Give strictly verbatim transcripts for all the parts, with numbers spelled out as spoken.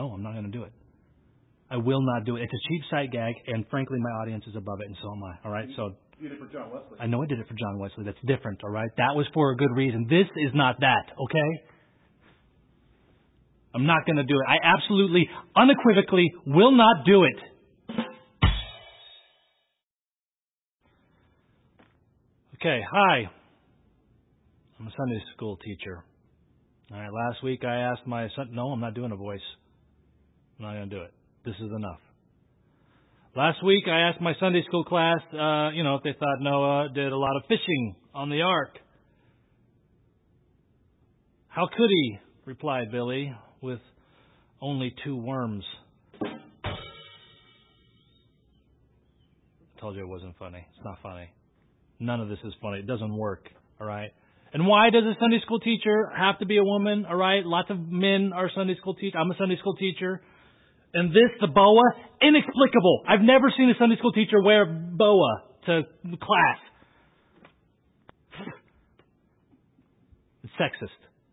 no, I'm not going to do it. I will not do it. It's a cheap sight gag, and frankly, my audience is above it, and so am I. All right, so You did it for John Wesley. I know I did it for John Wesley. That's different. All right, that was for a good reason. This is not that. Okay, I'm not going to do it. I absolutely, unequivocally will not do it. Okay, hi. I'm a Sunday school teacher. All right, last week I asked my son, no, I'm not doing a voice. I'm not going to do it. This is enough. Last week I asked my Sunday school class, uh, you know, if they thought Noah did a lot of fishing on the ark. How could he? Replied Billy, with only two worms. I told you it wasn't funny. It's not funny. None of this is funny. It doesn't work. All right. And why does a Sunday school teacher have to be a woman? All right. Lots of men are Sunday school teachers. I'm a Sunday school teacher. And this, the boa, inexplicable. I've never seen a Sunday school teacher wear boa to class. It's sexist.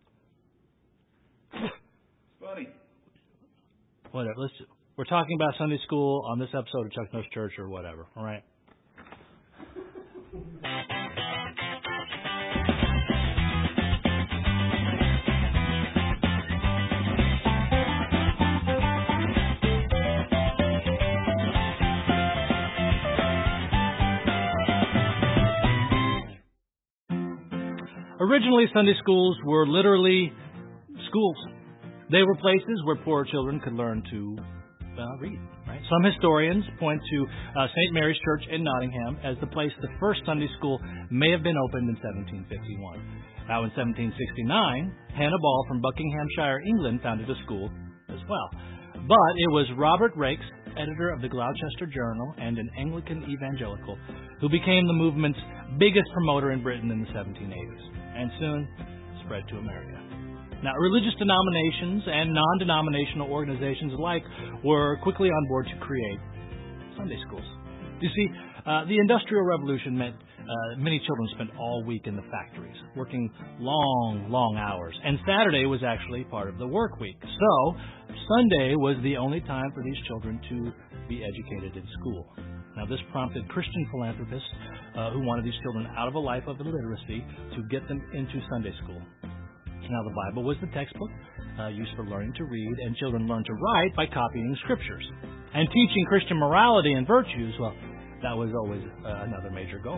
It's funny. Whatever. Let's. We're talking about Sunday school on this episode of Chuck Knows Church or whatever. All right. Originally, Sunday schools were literally schools. They were places where poor children could learn to uh, read. Right? Some historians point to uh, Saint Mary's Church in Nottingham as the place the first Sunday school may have been opened in seventeen fifty-one. Now, in seventeen sixty-nine, Hannah Ball from Buckinghamshire, England, founded a school as well. But it was Robert Raikes, editor of the Gloucester Journal and an Anglican evangelical, who became the movement's biggest promoter in Britain in the seventeen eighties, and soon spread to America. Now, religious denominations and non-denominational organizations alike were quickly on board to create Sunday schools. You see, uh, the Industrial Revolution meant uh, many children spent all week in the factories, working long, long hours, and Saturday was actually part of the work week. So, Sunday was the only time for these children to be educated in school. Now, this prompted Christian philanthropists uh, who wanted these children out of a life of illiteracy to get them into Sunday school. Now, the Bible was the textbook uh, used for learning to read, and children learned to write by copying the scriptures. And teaching Christian morality and virtues, well, that was always uh, another major goal.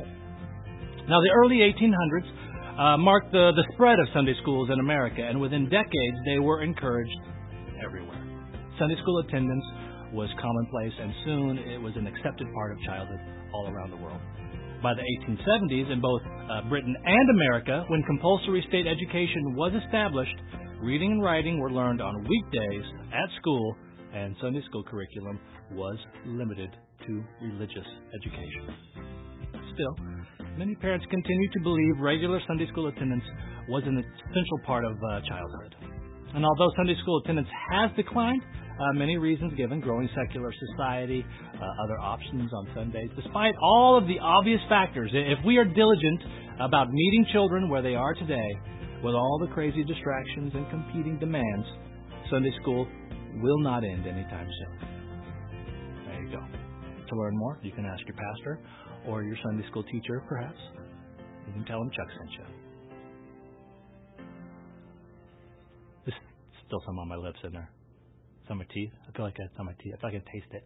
Now, the early eighteen hundreds uh, marked the, the spread of Sunday schools in America, and within decades, they were encouraged everywhere. Sunday school attendance was commonplace, and soon it was an accepted part of childhood all around the world. By the eighteen seventies, in both uh, Britain and America, when compulsory state education was established, reading and writing were learned on weekdays at school, and Sunday school curriculum was limited to religious education. Still, many parents continue to believe regular Sunday school attendance was an essential part of uh, childhood. And although Sunday school attendance has declined, Uh, many reasons given, growing secular society, uh, other options on Sundays. Despite all of the obvious factors, if we are diligent about meeting children where they are today, with all the crazy distractions and competing demands, Sunday school will not end anytime soon. There you go. To learn more, you can ask your pastor or your Sunday school teacher, perhaps. You can tell them Chuck sent you. There's still some on my lips in there. It's on my teeth. I feel like it's on my teeth. I feel like I can taste it.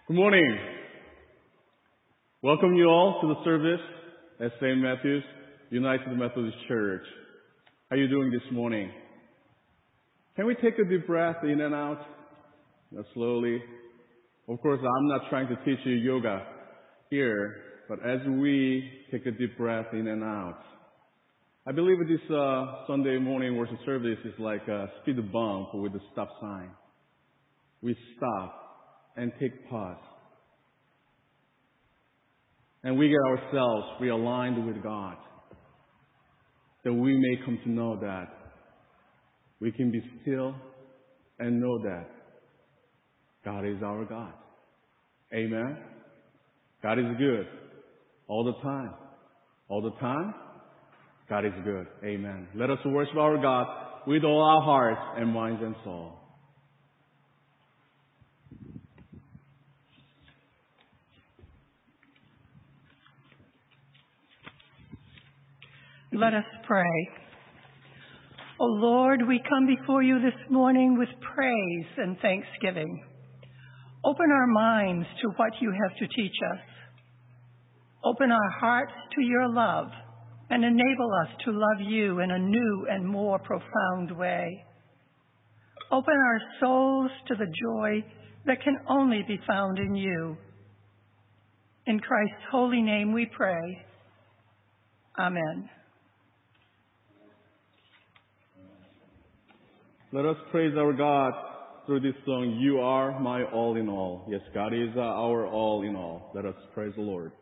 Good morning. Welcome you all to the service at Saint Matthew's United Methodist Church. How are you doing this morning? Can we take a deep breath in and out? Now, slowly. Of course, I'm not trying to teach you yoga here, but as we take a deep breath in and out, I believe this uh, Sunday morning worship service is like a speed bump with a stop sign. We stop and take pause. And we get ourselves realigned with God, that we may come to know that we can be still and know that God is our God. Amen? God is good all the time. All the time, God is good. Amen. Let us worship our God with all our hearts and minds and soul. Let us pray. O Lord, we come before you this morning with praise and thanksgiving. Open our minds to what you have to teach us. Open our hearts to your love and enable us to love you in a new and more profound way. Open our souls to the joy that can only be found in you. In Christ's holy name we pray. Amen. Let us praise our God through this song, You Are My All in All. Yes, God is our all in all. Let us praise the Lord.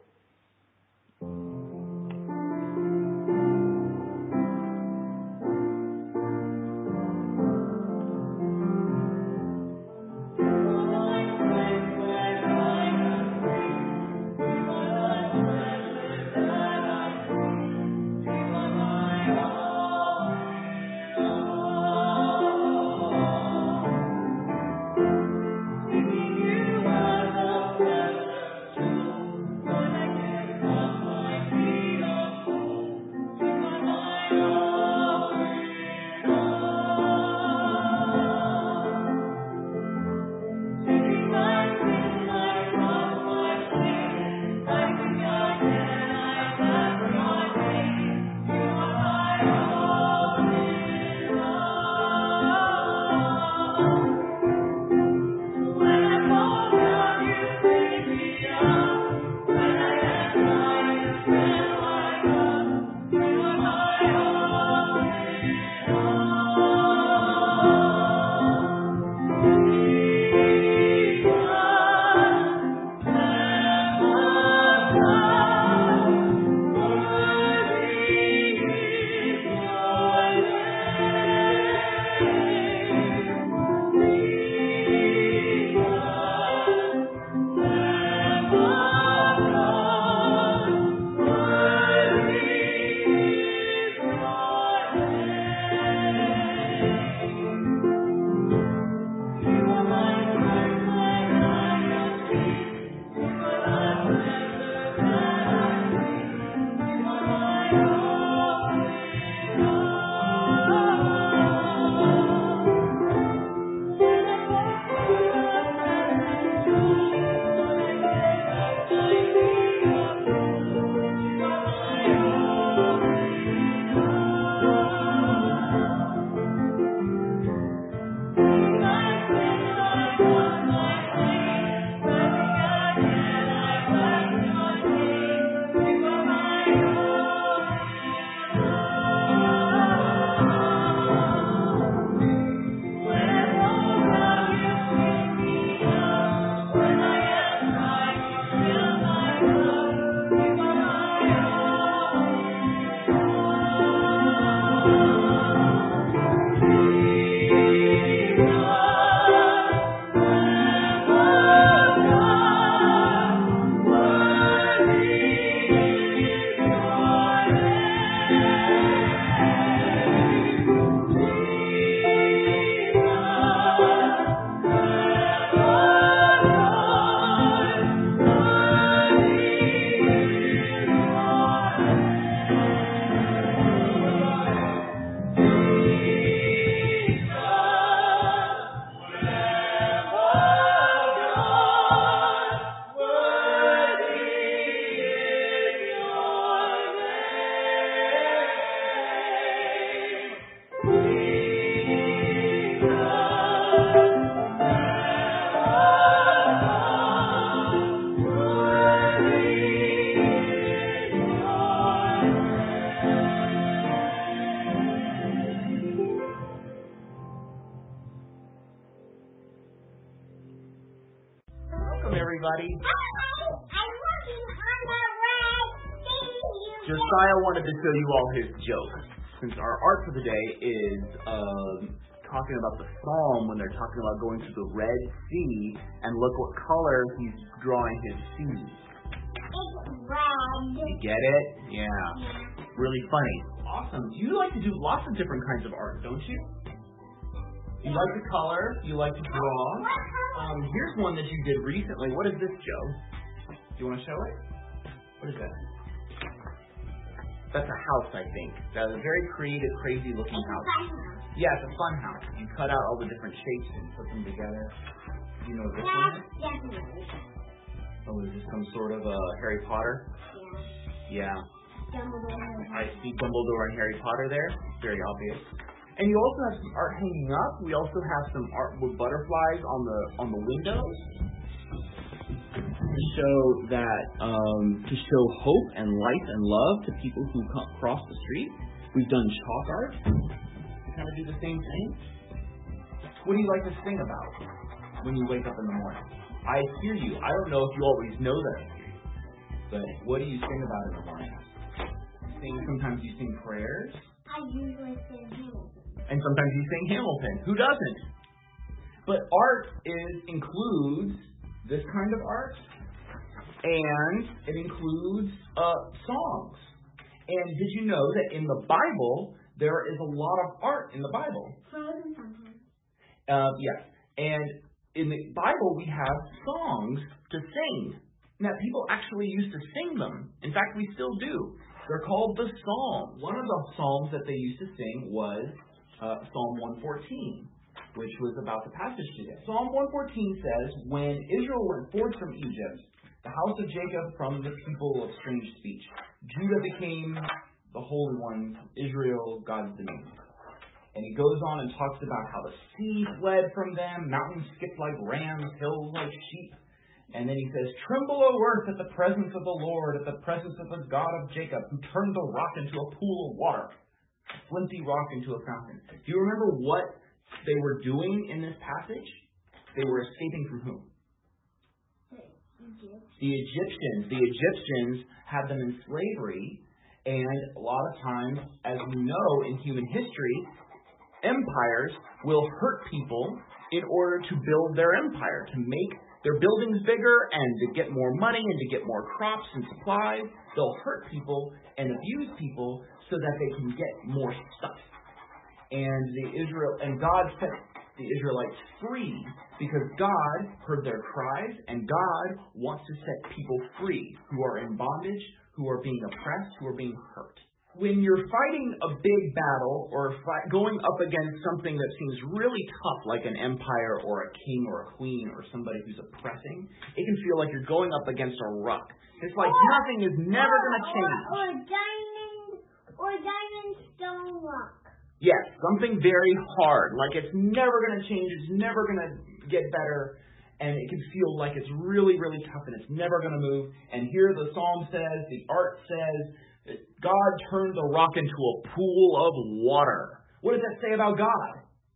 You are the precious jewel. everybody? I'm working on the red. Josiah wanted to show you all his joke. Since our art for the day is um, talking about the psalm when they're talking about going to the Red Sea, and look what color he's drawing his sea. It's red. You get it? Yeah. Really funny. Awesome. You like to do lots of different kinds of art, don't you? You like to color. You like to draw. Um, here's one that you did recently. What is this, Joe? Do you want to show it? What is that? That's a house, I think. That's a very creative, crazy looking house. Yeah, it's a fun house. You cut out all the different shapes and put them together. You know this one? Definitely. Oh, is this some sort of uh, Harry Potter? Yeah. Yeah. Dumbledore. I see Dumbledore and Harry Potter there. Very obvious. And you also have some art hanging up. We also have some art with butterflies on the on the windows to show that um, to show hope and light and love to people who come cross the street. We've done chalk art. Kind of do the same thing. What do you like to sing about when you wake up in the morning? I hear you. I don't know if you always know that I hear you, but what do you sing about in the morning? Sing, sometimes you sing prayers. I usually sing Hamilton. And sometimes you sing Hamilton. Who doesn't? But art is includes this kind of art, and it includes uh, songs. And did you know that in the Bible there is a lot of art in the Bible? Frozen sometimes. Uh, yes. And in the Bible we have songs to sing. Now people actually used to sing them. In fact, we still do. They're called the Psalms. One of the Psalms that they used to sing was uh, Psalm one fourteen, which was about the passage today. Psalm one fourteen says, when Israel went forth from Egypt, the house of Jacob from the people of strange speech, Judah became the Holy One, Israel, God's domain. And he goes on and talks about how the sea fled from them, mountains skipped like rams, hills like sheep. And then he says, tremble, O earth, at the presence of the Lord, at the presence of the God of Jacob, who turned the rock into a pool of water, flinty rock into a fountain. Do you remember what they were doing in this passage? They were escaping from whom? The Egyptians. The Egyptians had them in slavery, and a lot of times, as we know in human history, empires will hurt people in order to build their empire, to make their buildings bigger and to get more money and to get more crops and supplies. They'll hurt people and abuse people so that they can get more stuff. And the Israel and God set the Israelites free because God heard their cries, and God wants to set people free who are in bondage, who are being oppressed, who are being hurt. When you're fighting a big battle or fight, going up against something that seems really tough, like an empire or a king or a queen or somebody who's oppressing, it can feel like you're going up against a rock. It's like or, nothing is never going to change. Or, or diamond, or diamond stone rock. Yes, something very hard, like it's never going to change, it's never going to get better, and it can feel like it's really, really tough and it's never going to move. And here the psalm says, the art says, God turned the rock into a pool of water. What does that say about God?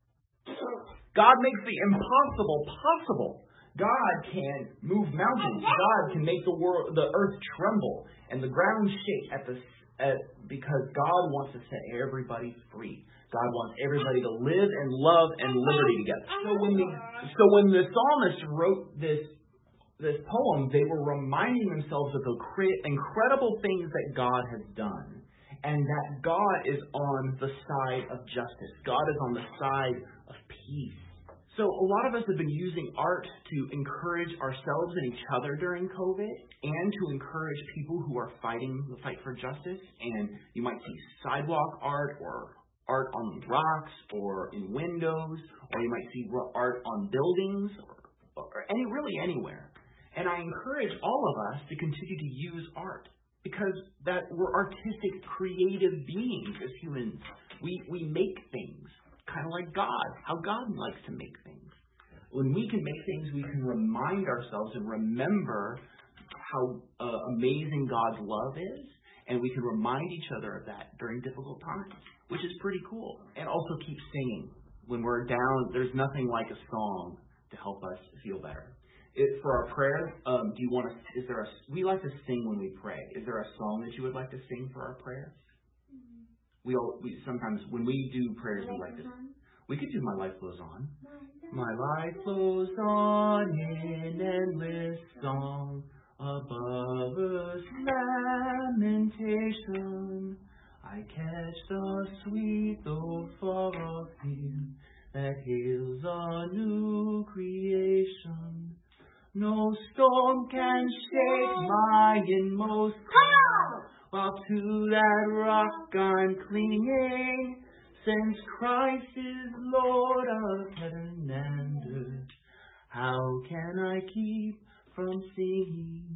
God makes the impossible possible. God can move mountains. God can make the world, the earth tremble and the ground shake at the at, because God wants to set everybody free. God wants everybody to live and love and liberty together. So when the so when the psalmist wrote this. This poem, they were reminding themselves of the incredible things that God has done, and that God is on the side of justice. God is on the side of peace. So a lot of us have been using art to encourage ourselves and each other during COVID, and to encourage people who are fighting the fight for justice. And you might see sidewalk art, or art on rocks, or in windows, or you might see art on buildings, or, or any really anywhere. And I encourage all of us to continue to use art, because that we're artistic, creative beings as humans. We we make things, kind of like God, how God likes to make things. When we can make things, we can remind ourselves and remember how uh, amazing God's love is, and we can remind each other of that during difficult times, which is pretty cool. And also keep singing. When we're down, there's nothing like a song to help us feel better. it, for our prayer, um, do you want to, is there a, we like to sing when we pray. Is there a song that you would like to sing for our prayer? We all, we sometimes, when we do prayers, we like to, we could do My Life Flows On. My life flows on in endless song, above earth's lamentation. I catch the sweet though far off hymn that hails a new creation. No storm can shake my inmost core, while to that rock I'm clinging. Since Christ is Lord of heaven and earth, how can I keep from singing?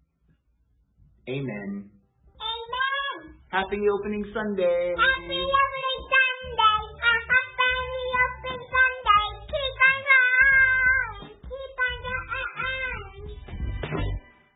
Amen. Amen. Happy opening Sunday. Happy opening Sunday. Happy opening Sunday. Keep on going. Keep on going.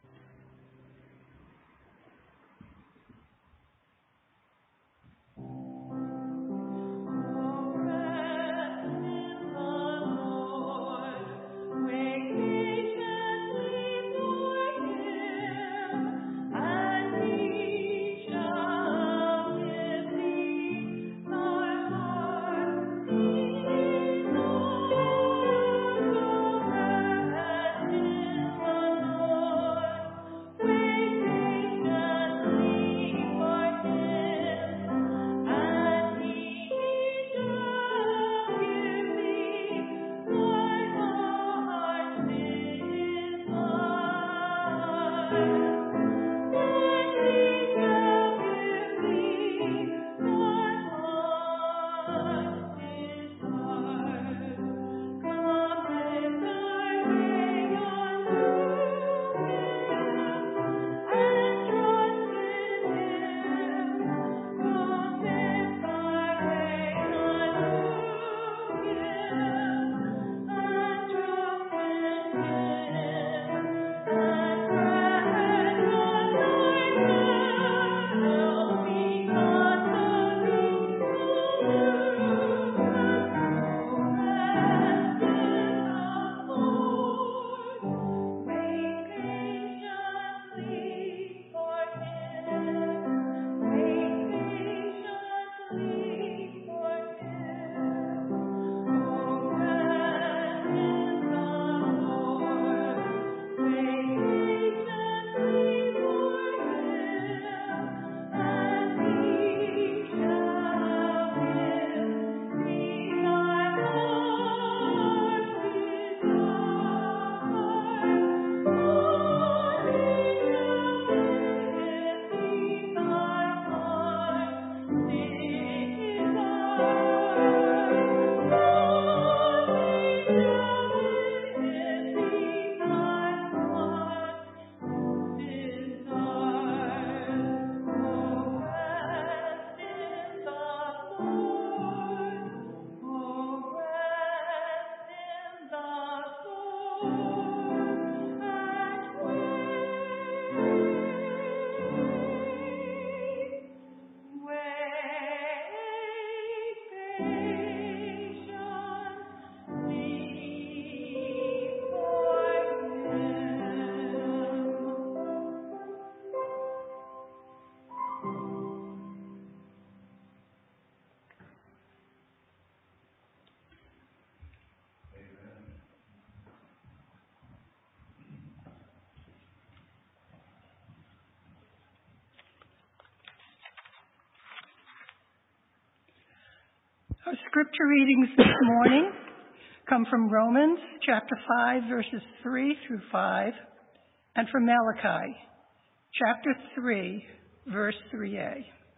Our scripture readings this morning come from Romans chapter five, verses three through five, and from Malachi chapter three, verse three a.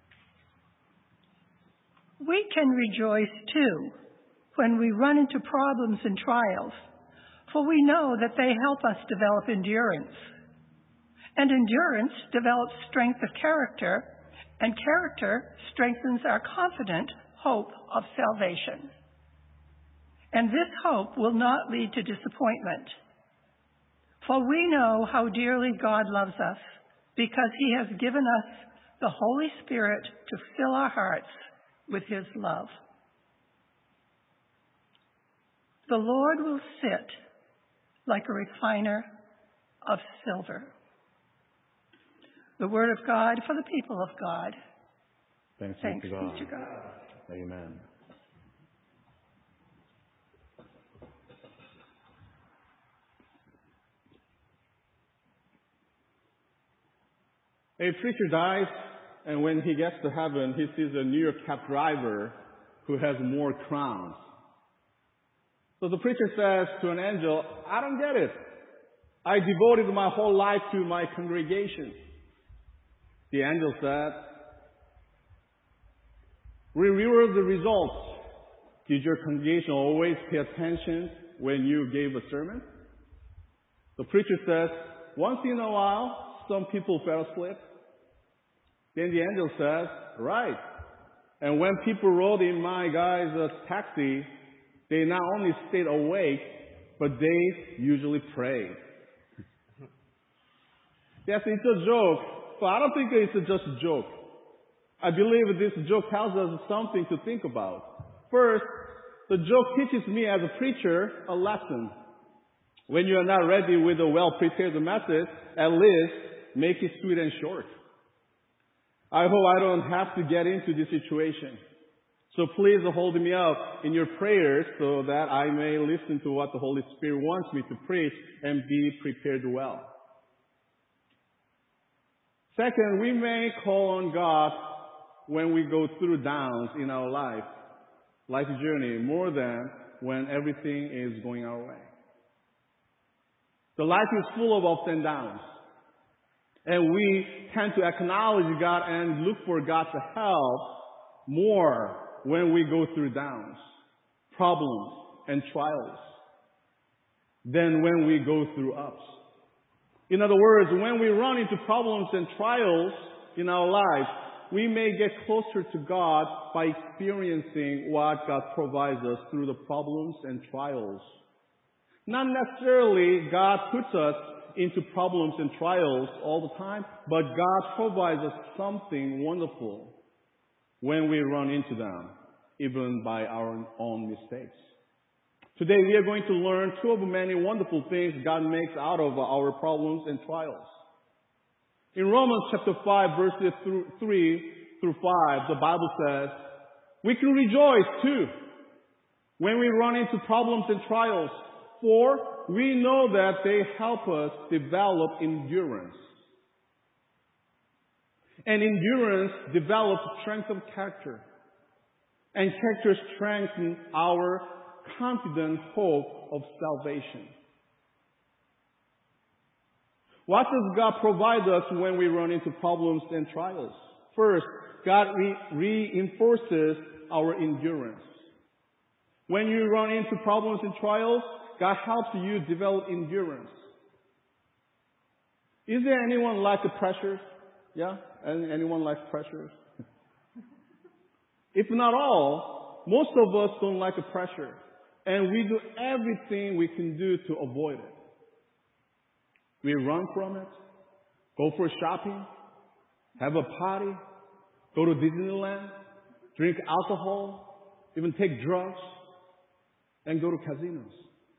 We can rejoice, too, when we run into problems and trials, for we know that they help us develop endurance. And endurance develops strength of character, and character strengthens our confident hope of salvation. And this hope will not lead to disappointment, for we know how dearly God loves us, because he has given us the Holy Spirit to fill our hearts with his love. The Lord will sit like a refiner of silver. The word of God for the people of God. Thanks, Thanks be to God. be to God. Amen. A preacher dies, and when he gets to heaven, he sees a New York cab driver who has more crowns. So the preacher says to an angel, I don't get it. I devoted my whole life to my congregation. The angel said, review the results. Did your congregation always pay attention when you gave a sermon? The preacher says, once in a while, some people fell asleep. Then the angel says, right. And when people rode in my guy's uh, taxi, they not only stayed awake, but they usually prayed. Yes, it's a joke, but I don't think it's just a joke. I believe this joke tells us something to think about. First, the joke teaches me as a preacher a lesson. When you are not ready with a well-prepared message, at least make it sweet and short. I hope I don't have to get into this situation. So please hold me up in your prayers so that I may listen to what the Holy Spirit wants me to preach and be prepared well. Second, we may call on God when we go through downs in our life, life journey, more than when everything is going our way. The life is full of ups and downs. And we tend to acknowledge God and look for God's help more when we go through downs, problems, and trials than when we go through ups. In other words, when we run into problems and trials in our life, we may get closer to God by experiencing what God provides us through the problems and trials. Not necessarily God puts us into problems and trials all the time, but God provides us something wonderful when we run into them, even by our own mistakes. Today we are going to learn two of the many wonderful things God makes out of our problems and trials. In Romans chapter five, verses three through five, the Bible says, we can rejoice too when we run into problems and trials, for we know that they help us develop endurance. And endurance develops strength of character. And character strengthens our confident hope of salvation. What does God provide us when we run into problems and trials? First, God re- reinforces our endurance. When you run into problems and trials, God helps you develop endurance. Is there anyone like the pressures? Yeah? Anyone likes pressures? If not all, most of us don't like the pressure. And we do everything we can do to avoid it. We run from it, go for shopping, have a party, go to Disneyland, drink alcohol, even take drugs, and go to casinos.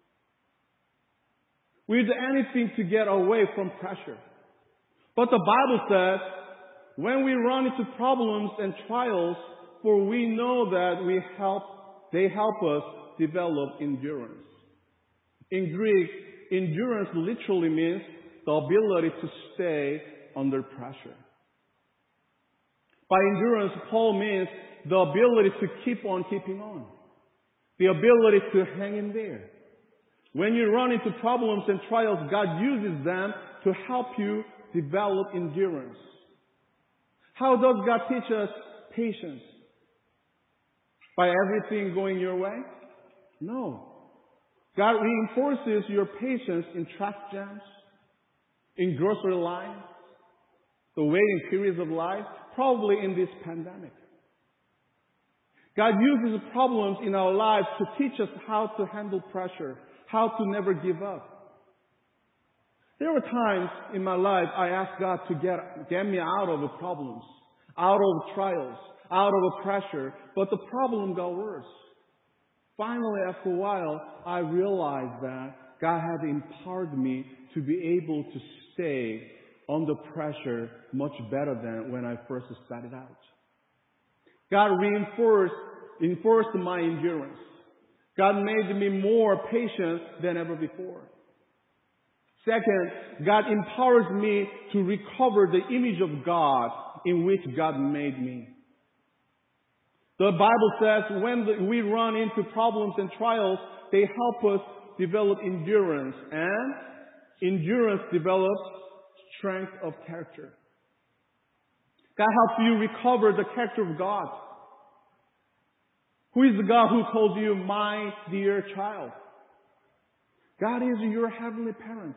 We do anything to get away from pressure. But the Bible says, when we run into problems and trials, for we know that we help, they help us develop endurance. In Greek, endurance literally means the ability to stay under pressure. By endurance, Paul means the ability to keep on keeping on. The ability to hang in there. When you run into problems and trials, God uses them to help you develop endurance. How does God teach us patience? By everything going your way? No. God reinforces your patience in traffic jams, in grocery lines, the waiting periods of life, probably in this pandemic. God uses problems in our lives to teach us how to handle pressure, how to never give up. There were times in my life I asked God to get, get me out of the problems, out of trials, out of the pressure, but the problem got worse. Finally, after a while, I realized that God has empowered me to be able to stay under pressure much better than when I first started out. God reinforced, reinforced my endurance. God made me more patient than ever before. Second, God empowers me to recover the image of God in which God made me. The Bible says when the, we run into problems and trials, they help us develop endurance, and endurance develops strength of character. God helps you recover the character of God. Who is the God who calls you my dear child? God is your heavenly parent.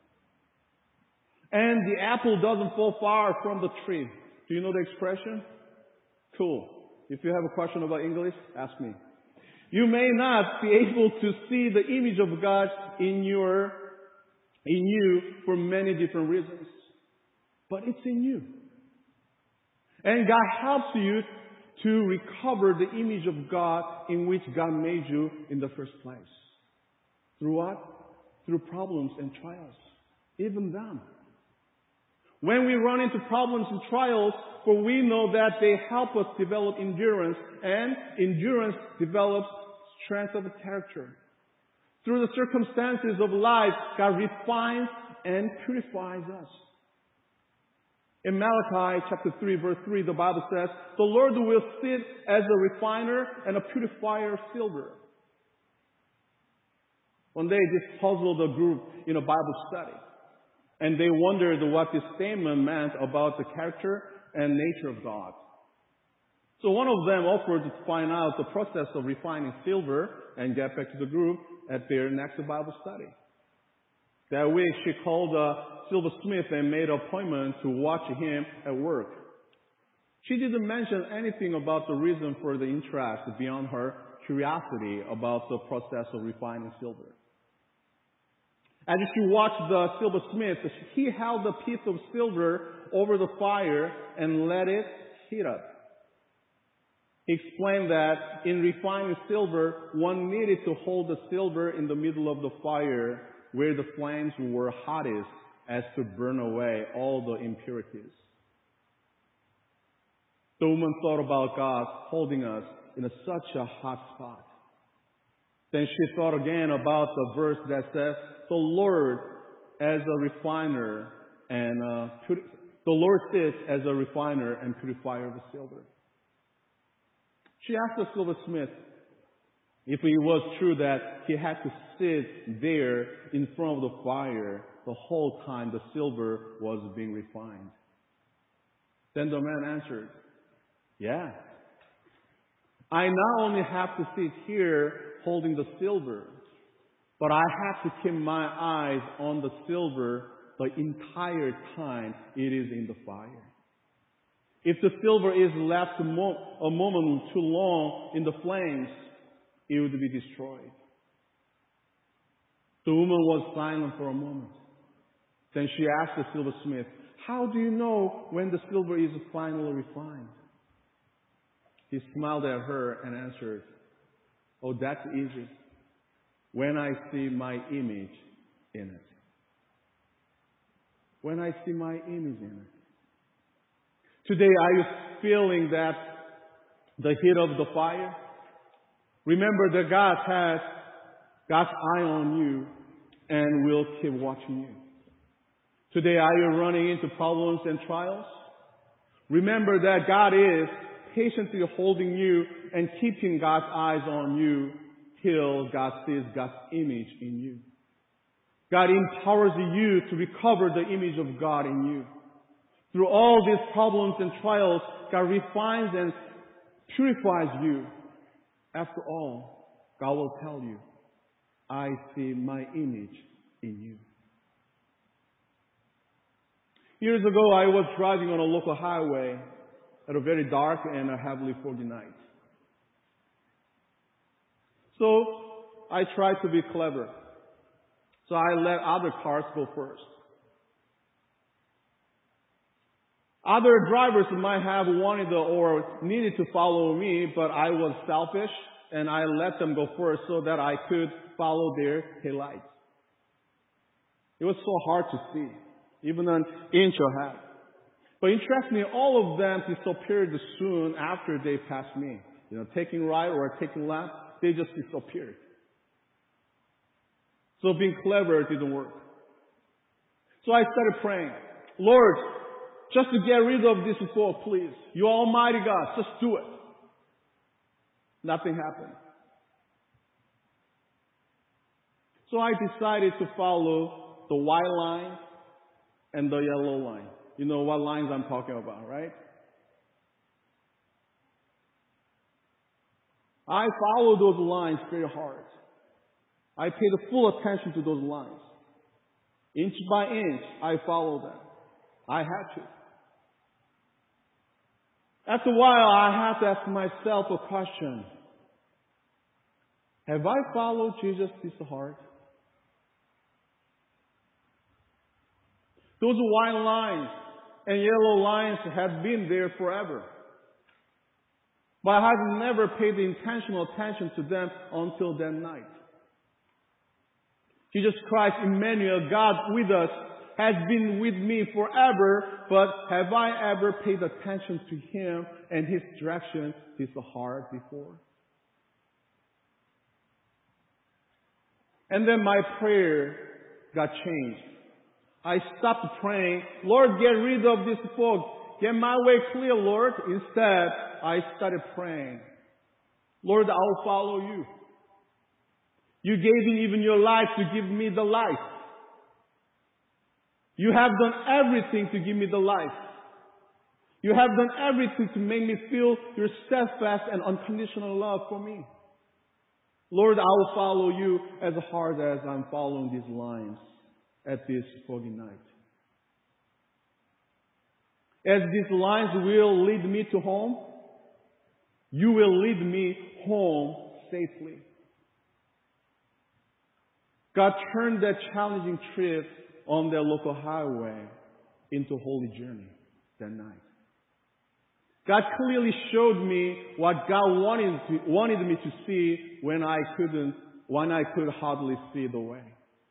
And the apple doesn't fall far from the tree. Do you know the expression? Cool. If you have a question about English, ask me. You may not be able to see the image of God in your, in you for many different reasons. But it's in you. And God helps you to recover the image of God in which God made you in the first place. Through what? Through problems and trials. Even them. When we run into problems and trials, for we know that they help us develop endurance, and endurance develops strength of character. Through the circumstances of life, God refines and purifies us. In Malachi chapter three, verse three, the Bible says, the Lord will sit as a refiner and a purifier of silver. One day, this puzzled a group in a Bible study. And they wondered what this statement meant about the character and nature of God. So one of them offered to find out the process of refining silver and get back to the group at their next Bible study. That week, she called a silversmith and made an appointment to watch him at work. She didn't mention anything about the reason for the interest beyond her curiosity about the process of refining silver. As she watched the silversmith, he held a piece of silver over the fire and let it heat up. He explained that in refining silver, one needed to hold the silver in the middle of the fire where the flames were hottest as to burn away all the impurities. The woman thought about God holding us in a, such a hot spot. Then she thought again about the verse that says, the Lord as a refiner and uh, put, the Lord sits as a refiner and purifier of the silver. She asked the silversmith if it was true that he had to sit there in front of the fire the whole time the silver was being refined. Then the man answered, yeah. I not only have to sit here holding the silver, but I have to keep my eyes on the silver the entire time it is in the fire. If the silver is left a, mo- a moment too long in the flames, it would be destroyed. The woman was silent for a moment. Then she asked the silversmith, how do you know when the silver is finally refined? He smiled at her and answered, oh, that's easy. When I see my image in it. When I see my image in it. Today, are you feeling that the heat of the fire? Remember that God has God's eye on you and will keep watching you. Today, are you running into problems and trials? Remember that God is patiently holding you and keeping God's eyes on you till God sees God's image in you. God empowers you to recover the image of God in you. Through all these problems and trials, God refines and purifies you. After all, God will tell you, I see my image in you. Years ago, I was driving on a local highway at a very dark and a heavily foggy night. So I tried to be clever. So I let other cars go first. Other drivers might have wanted or needed to follow me, but I was selfish and I let them go first so that I could follow their taillights. It was so hard to see, even an inch ahead. But interestingly, all of them disappeared soon after they passed me. You know, taking right or taking left, they just disappeared. So being clever didn't work. So I started praying, Lord, just to get rid of this folk, please. You Almighty God, just do it. Nothing happened. So I decided to follow the white line and the yellow line. You know what lines I'm talking about, right? I followed those lines very hard. I paid full attention to those lines. Inch by inch, I followed them. I had to. After a while, I had to ask myself a question. Have I followed Jesus this hard? Those white lines and yellow lines have been there forever. But I have never paid the intentional attention to them until that night. Jesus Christ, Emmanuel, God with us, has been with me forever, but have I ever paid attention to Him and His direction this hard before? And then my prayer got changed. I stopped praying, Lord, get rid of this fog. Get my way clear, Lord. Instead, I started praying, Lord, I'll follow you. You gave me even your life to give me the life. You have done everything to give me the life. You have done everything to make me feel your steadfast and unconditional love for me. Lord, I will follow you as hard as I'm following these lines at this foggy night. As these lines will lead me to home, you will lead me home safely. God turned that challenging trip on that local highway into a holy journey that night. God clearly showed me what God wanted, to, wanted me to see when I couldn't, when I could hardly see the way.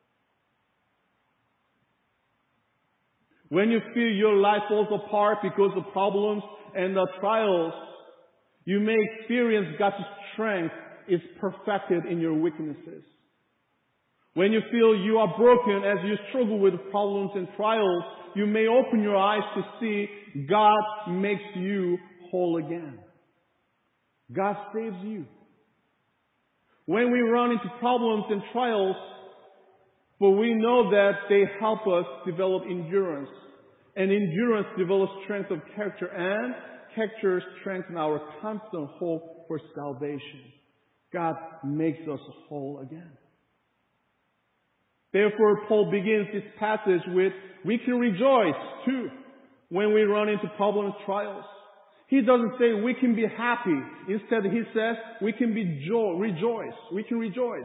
When you feel your life falls apart because of problems and the trials, you may experience God's strength is perfected in your weaknesses. When you feel you are broken as you struggle with problems and trials, you may open your eyes to see God makes you whole again. God saves you. When we run into problems and trials, but we know that they help us develop endurance. And endurance develops strength of character, and character strengthens our constant hope for salvation. God makes us whole again. Therefore, Paul begins this passage with, we can rejoice too when we run into problems and trials. He doesn't say we can be happy. Instead, he says we can be joy, rejoice. We can rejoice.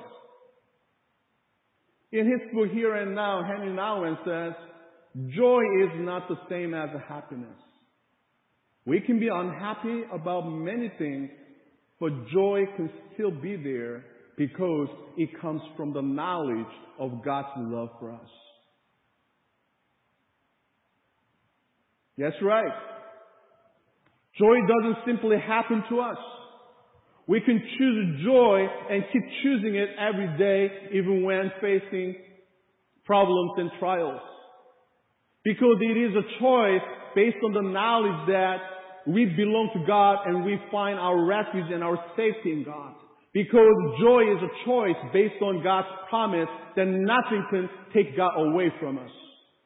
In his book, Here and Now, Henry Nouwen says, joy is not the same as happiness. We can be unhappy about many things, but joy can still be there because it comes from the knowledge of God's love for us. That's right. Joy doesn't simply happen to us. We can choose joy and keep choosing it every day, even when facing problems and trials. Because it is a choice based on the knowledge that we belong to God and we find our refuge and our safety in God. Because joy is a choice based on God's promise that nothing can take God away from us.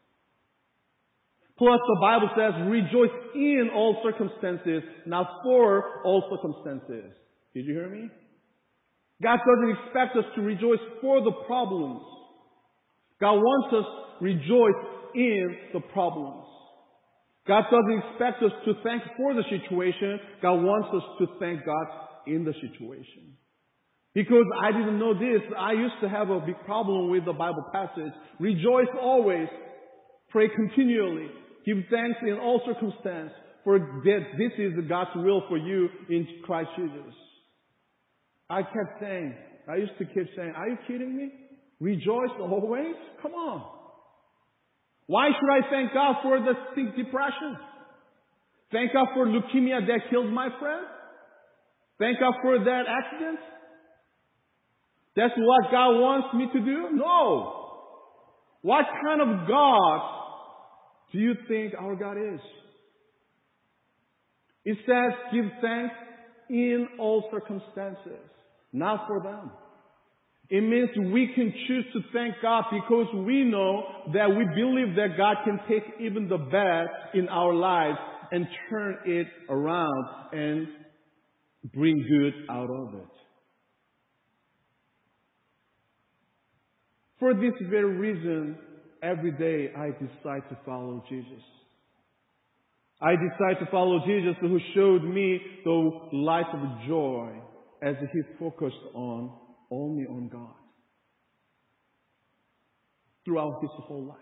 Plus, the Bible says, rejoice in all circumstances, not for all circumstances. Did you hear me? God doesn't expect us to rejoice for the problems. God wants us to rejoice in the problems. God doesn't expect us to thank for the situation. God wants us to thank God in the situation. Because I didn't know this, I used to have a big problem with the Bible passage. Rejoice always. Pray continually. Give thanks in all circumstances. For that this is God's will for you in Christ Jesus. I kept saying, I used to keep saying, are you kidding me? Rejoice always? Come on. Why should I thank God for the sick depression? Thank God for leukemia that killed my friend? Thank God for that accident? That's what God wants me to do? No. What kind of God do you think our God is? It says, give thanks in all circumstances, not for them. It means we can choose to thank God because we know that we believe that God can take even the bad in our lives and turn it around and bring good out of it. For this very reason, every day I decide to follow Jesus. I decide to follow Jesus who showed me the light of joy as he focused on only on God throughout his whole life.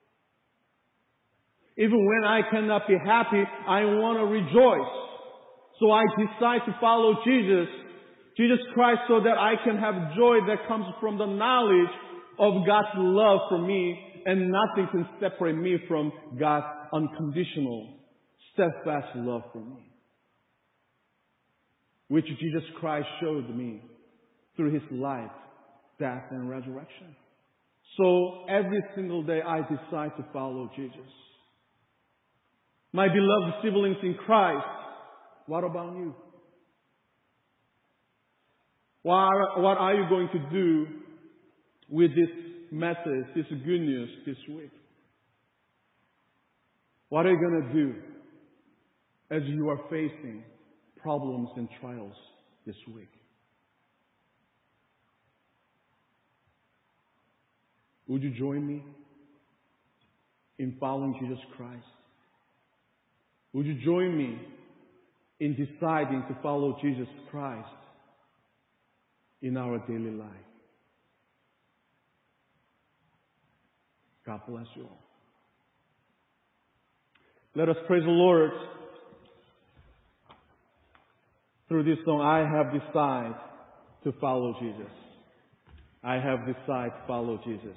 Even when I cannot be happy, I want to rejoice. So I decide to follow Jesus, Jesus Christ, so that I can have joy that comes from the knowledge of God's love for me, and nothing can separate me from God's unconditional, steadfast love for me, which Jesus Christ showed me through his life, death, and resurrection. So every single day I decide to follow Jesus. My beloved siblings in Christ, what about you? What, what are you going to do with this message, this good news this week? What are you going to do as you are facing problems and trials this week? Would you join me in following Jesus Christ? Would you join me in deciding to follow Jesus Christ in our daily life? God bless you all. Let us praise the Lord through this song. I have decided to follow Jesus. I have decided to follow Jesus.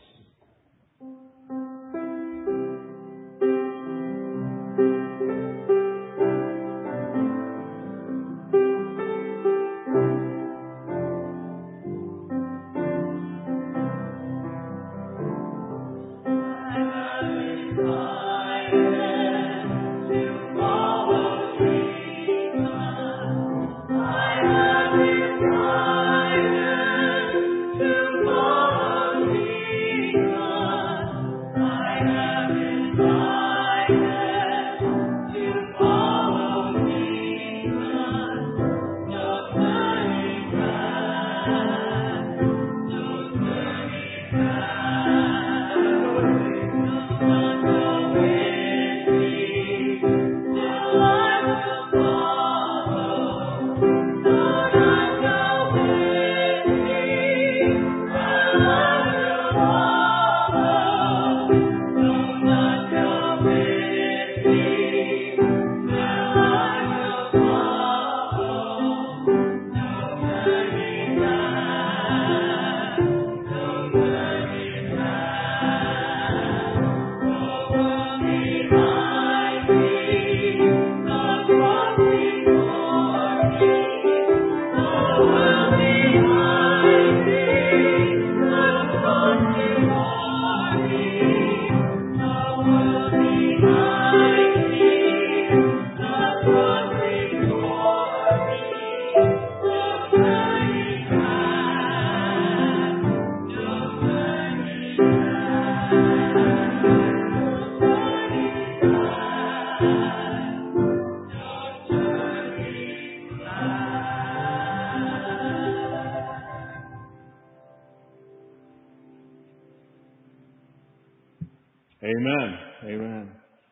Amen. Amen.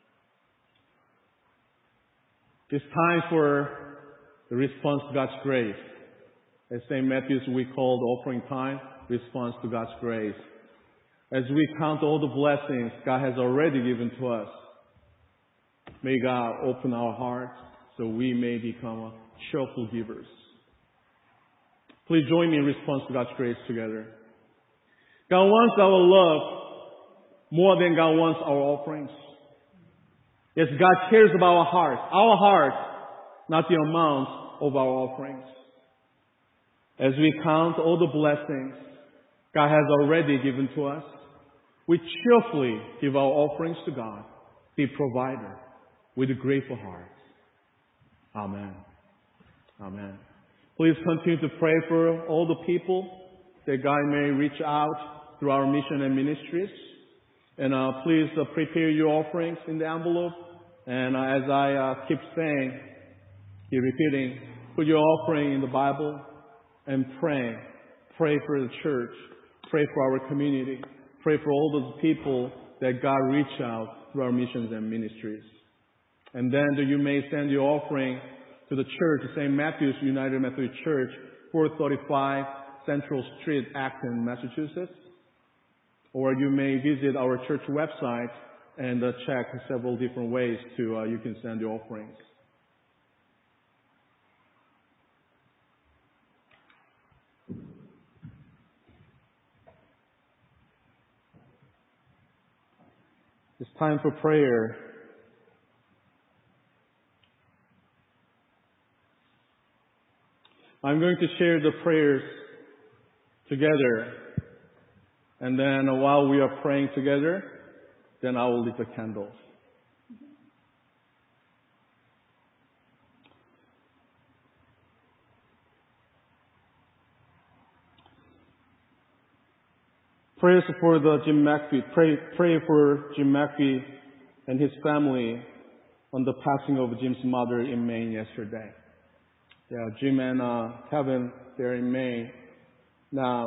It's time for the response to God's grace. At Saint Matthew's, we call the offering time response to God's grace. As we count all the blessings God has already given to us, may God open our hearts so we may become cheerful givers. Please join me in response to God's grace together. God wants our love more than God wants our offerings. Yes, God cares about our heart. Our heart, not the amount of our offerings. As we count all the blessings God has already given to us, we cheerfully give our offerings to God, the provider, with a grateful heart. Amen. Amen. Please continue to pray for all the people that God may reach out through our mission and ministries. And uh, please uh, prepare your offerings in the envelope. And uh, as I uh, keep saying, keep repeating, put your offering in the Bible and pray. Pray for the church. Pray for our community. Pray for all those people that God reach out through our missions and ministries. And then you may send your offering to the church, Saint Matthew's United Methodist Church, four thirty-five Central Street, Acton, Massachusetts. Or you may visit our church website and uh, check several different ways to uh, you can send your offerings. It's time for prayer. I'm going to share the prayers together. And then while we are praying together, then I will lit the candles. Prayers for the Jim McPhee. Pray, pray for Jim McPhee and his family on the passing of Jim's mother in Maine yesterday. Yeah, Jim and uh, Kevin, they're in Maine now.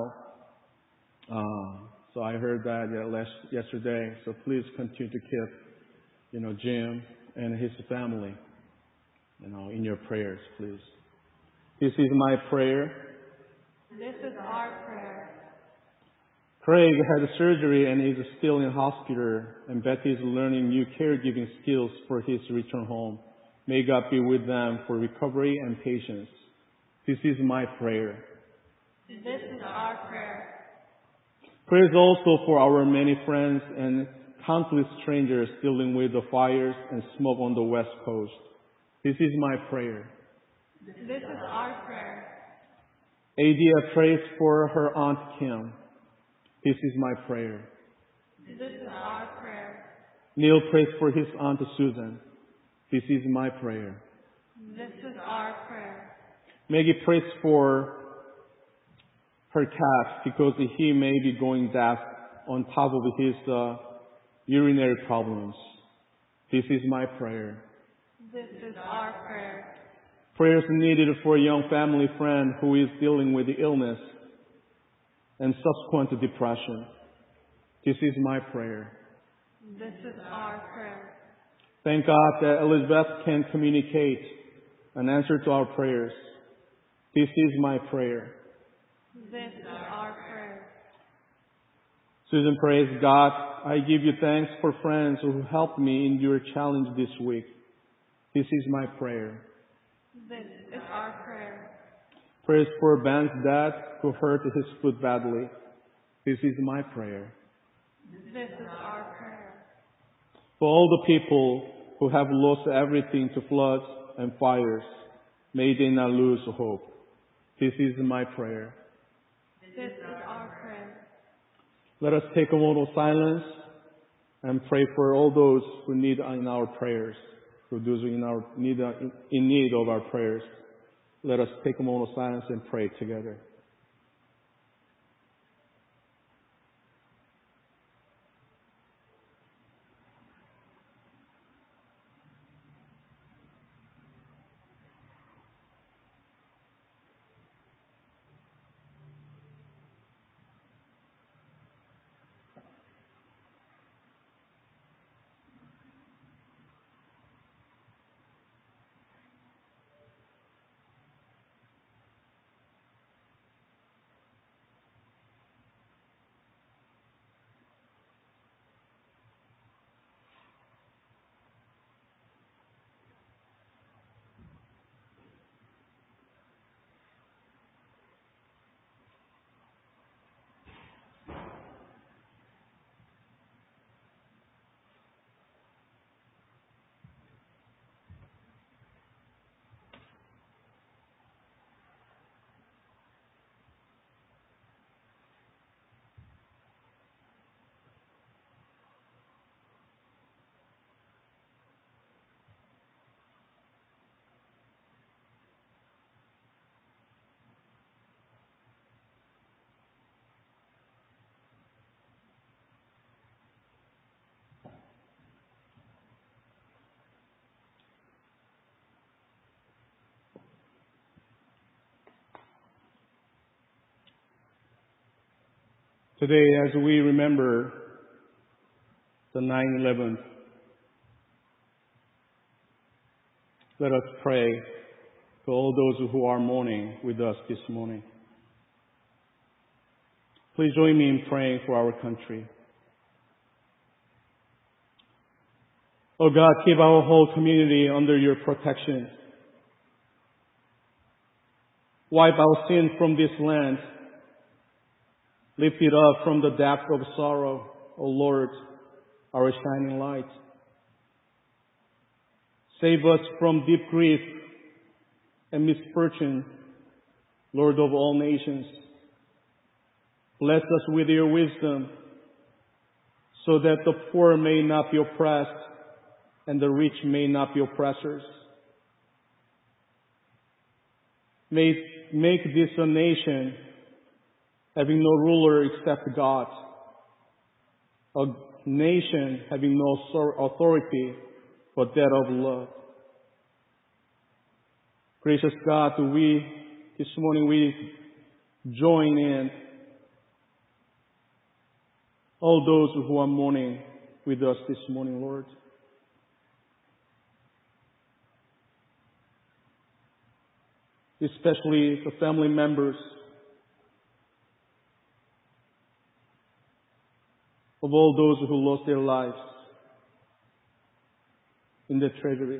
Uh, so I heard that yeah, last, yesterday. So please continue to keep, you know, Jim and his family, you know, in your prayers, please. This is my prayer. This is our prayer. Craig had surgery and is still in hospital, and Betty is learning new caregiving skills for his return home. May God be with them for recovery and patience. This is my prayer. This is our prayer. Prayers also for our many friends and countless strangers dealing with the fires and smoke on the West Coast. This is my prayer. This is our prayer. Adia prays for her Aunt Kim. This is my prayer. This is our prayer. Neil prays for his Aunt Susan. This is my prayer. This is our prayer. Maggie prays for her cat because he may be going deaf on top of his uh, urinary problems. This is my prayer. This is our prayer. Prayers needed for a young family friend who is dealing with illness and subsequent depression. This is my prayer. This is our prayer. Thank God that Elizabeth can communicate an answer to our prayers. This is my prayer. This is our prayer. Susan prays, God, I give you thanks for friends who helped me in your challenge this week. This is my prayer. This is our prayer. Prayers for Ben's dad who hurt his foot badly. This is my prayer. This is our prayer. For all the people who have lost everything to floods and fires, may they not lose hope. This is my prayer. This is our prayer. Let us take a moment of silence and pray for all those who need in our prayers, for those who in our need in need of our prayers. Let us take a moment of silence and pray together. Today, as we remember the nine eleven, let us pray for all those who are mourning with us this morning. Please join me in praying for our country. Oh God, keep our whole community under your protection. Wipe our sin from this land. Lift it up from the depth of sorrow, O Lord, our shining light. Save us from deep grief and misfortune, Lord of all nations. Bless us with your wisdom, so that the poor may not be oppressed and the rich may not be oppressors. May make this a nation having no ruler except God, a nation having no authority but that of love. Gracious God, we, this morning we join in all those who are mourning with us this morning, Lord. Especially the family members of all those who lost their lives in the tragedy.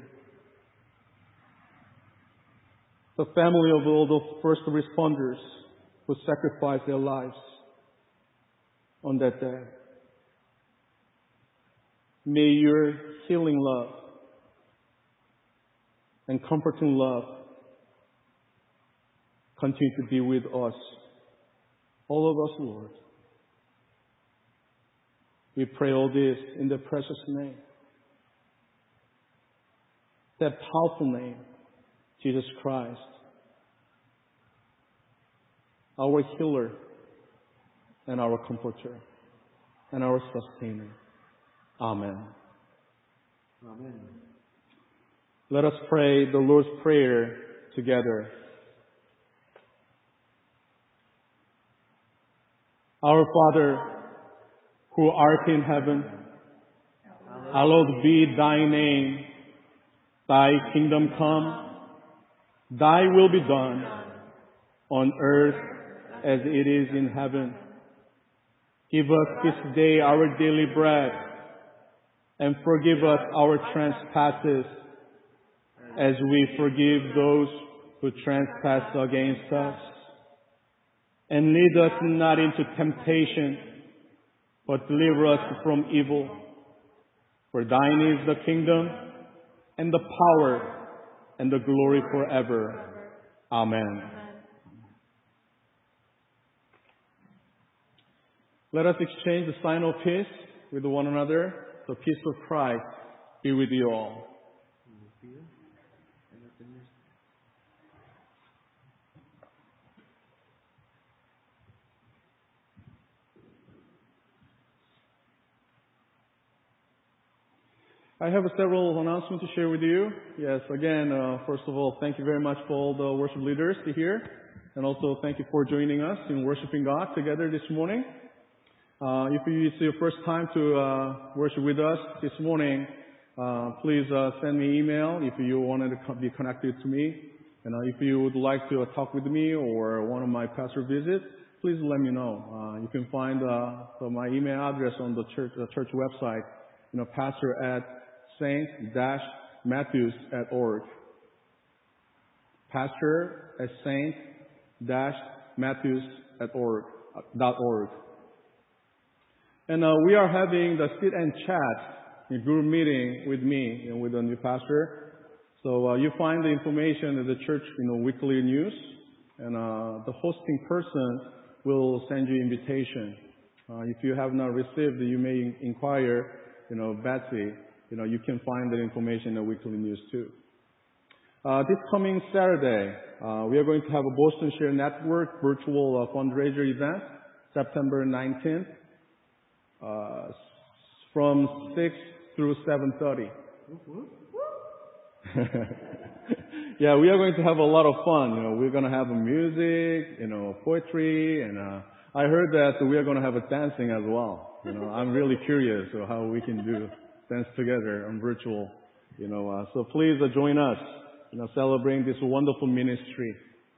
The family of all the first responders who sacrificed their lives on that day. May your healing love and comforting love continue to be with us, all of us, Lord. We pray all this in the precious name, that powerful name, Jesus Christ, our healer and our comforter and our sustainer. Amen. Amen. Let us pray the Lord's Prayer together. Our Father, who art in heaven, hallowed be thy name. Thy kingdom come, thy will be done, on earth as it is in heaven. Give us this day our daily bread, and forgive us our trespasses, as we forgive those who trespass against us. And lead us not into temptation, but deliver us from evil. For thine is the kingdom, and the power, and the glory forever. Amen. Let us exchange the sign of peace with one another. The peace of Christ be with you all. I have several announcements to share with you. Yes, again, uh, first of all, thank you very much for all the worship leaders here. And also thank you for joining us in worshiping God together this morning. Uh, if it's your first time to uh, worship with us this morning, uh, please uh, send me an email if you wanted to be connected to me. And uh, if you would like to uh, talk with me or one of my pastor visits, please let me know. Uh, you can find uh, my email address on the church, the church website, you know, pastor at saint matthews dot org. Pastor at saint matthews dot org. And uh, we are having the sit and chat, a group meeting with me and with the new pastor. So uh, you find the information in the church, you know, weekly news, and uh, the hosting person will send you invitation. Uh, if you have not received, you may inquire, you know, Betsy. You know, you can find that information in the weekly news too. Uh, this coming Saturday, uh, we are going to have a Boston Share Network virtual uh, fundraiser event, September nineteenth, uh, from six through seven thirty. Yeah, we are going to have a lot of fun. You know, we're going to have music, you know, poetry, and uh, I heard that we are going to have a dancing as well. You know, I'm really curious of how we can do dance together on virtual. You know, uh, so please uh, join us. You know, celebrating this wonderful ministry.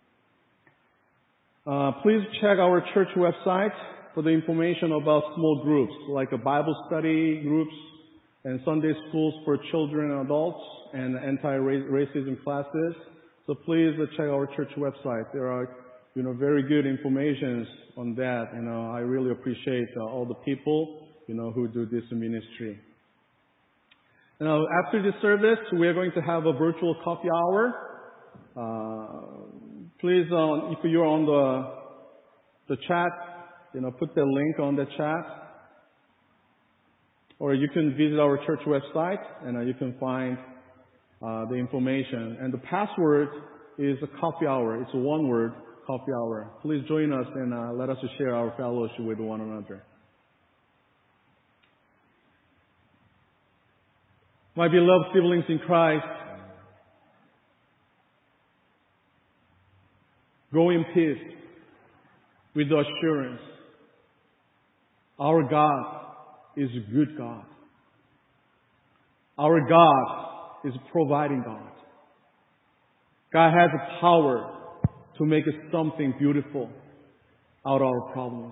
Uh, please check our church website for the information about small groups, like a Bible study groups and Sunday schools for children and adults and anti-racism classes. So please uh, check our church website. There are, you know, very good information on that. You know, I really appreciate uh, all the people, you know, who do this ministry. Now, after this service, we are going to have a virtual coffee hour. Uh, please, uh, if you're on the the chat, you know, put the link on the chat. Or you can visit our church website and uh, you can find uh, the information. And the password is a coffee hour. It's a one word, coffee hour. Please join us and uh, let us share our fellowship with one another. My beloved siblings in Christ, go in peace with the assurance our God is a good God. Our God is a providing God. God has the power to make something beautiful out of our problems.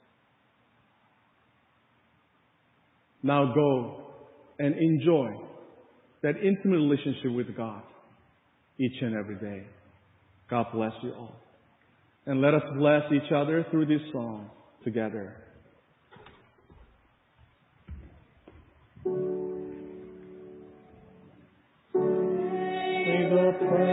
Now go and enjoy that intimate relationship with God each and every day. God bless you all. And let us bless each other through this song together. May the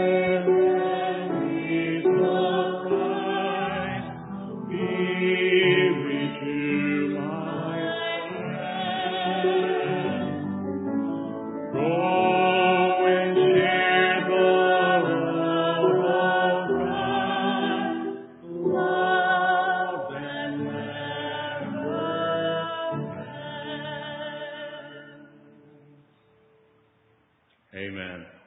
presence of Christ be with you, my friend. Go and share the love of Christ, love that never ends. Amen.